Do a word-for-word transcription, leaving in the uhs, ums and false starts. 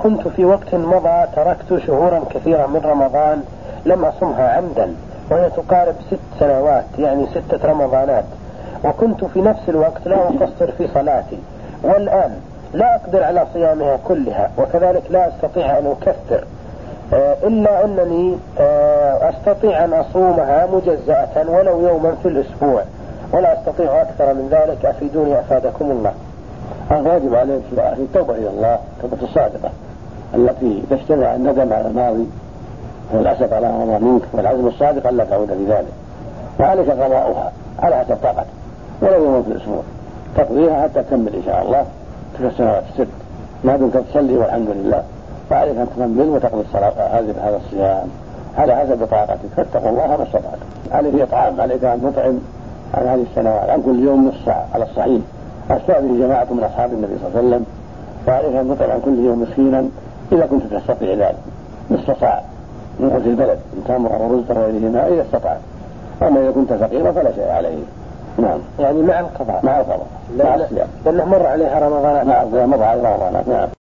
كنت في وقت مضى تركت شهورا كثيرة من رمضان لم أصمها عمدا، وهي تقارب ست سنوات يعني ستة رمضانات، وكنت في نفس الوقت لا أقصر في صلاتي، والآن لا أقدر على صيامها كلها، وكذلك لا أستطيع أن أكثر، إلا أنني أستطيع أن أصومها مجزأة ولو يوما في الأسبوع، ولا أستطيع أكثر من ذلك. أفيدوني أفادكم الله. الواجب عليك في الآخر التوبة إلى الله، توبة الصادقة التي تجتمع الندم على الماضي والأسف على ما مضى منك والعزم الصادق ألا تعود لذلك، وعليك قضاؤها على حسب طاقتك ولو يوم في الأسبوع، تقضيها حتى تكمل إن شاء الله تلك السنوات الست ما دمت تصلي والحمد لله، وعليك أن تكمل وتقضي الصلاة هذا الصيام على حسب طاقتك، فاتقوا الله ما استطعتم. عليك إطعام، عليك أن تطعم عن هذه السنوات عن كل يوم نص ساعة على الصحيح، أفتى به جماعة من أصحاب النبي صلى الله عليه وسلم، وعليك أن تطعم عن كل يوم مسكينا إذا كنت تستطيع ذلك نصف ساعة من قوت البلد إن تمر ورزق وغيرهما إذا استطعت، أما إذا كنت فقيرا فلا شيء عليه. نعم، يعني مع القضاء مع القضاء مع الصيام، لأنه مر عليها رمضان. نعم مر عليها رمضان. نعم.